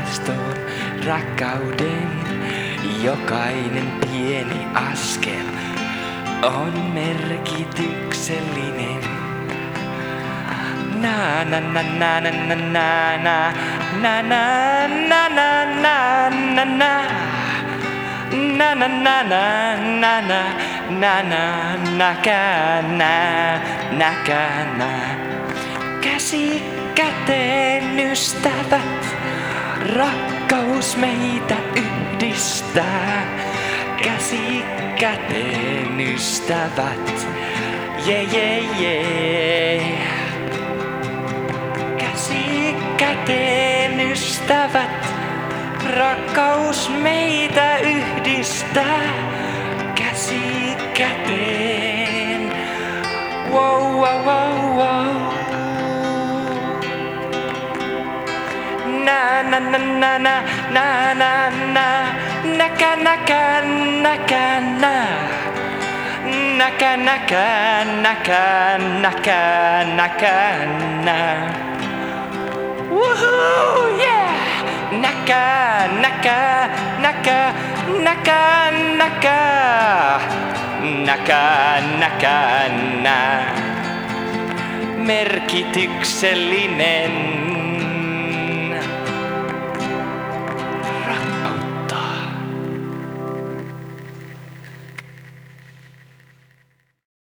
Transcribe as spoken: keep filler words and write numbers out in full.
muistoon rakkauden. Jokainen pieni askel on merkityksellinen. Na na na na na na na na na na na na na na. Na na na na na na na na nakana nakana. Käsi käteen ystävät, rakkaus meitä yhdistää. Käsi käteen ystävät, jee jee jee. Käsi käteen ystävät, rakkaus meitä yhdistää. Käsi käteen. Wow, wow, wow, wow. Na na na na na na na na. Näkä näkä näkä nä. Näkä näkä näkä näkä näkä nä. Woohoo, yeah! Näkä, näkä, näkä, näkä, näkä, näkä, näkä, nä. Merkityksellinen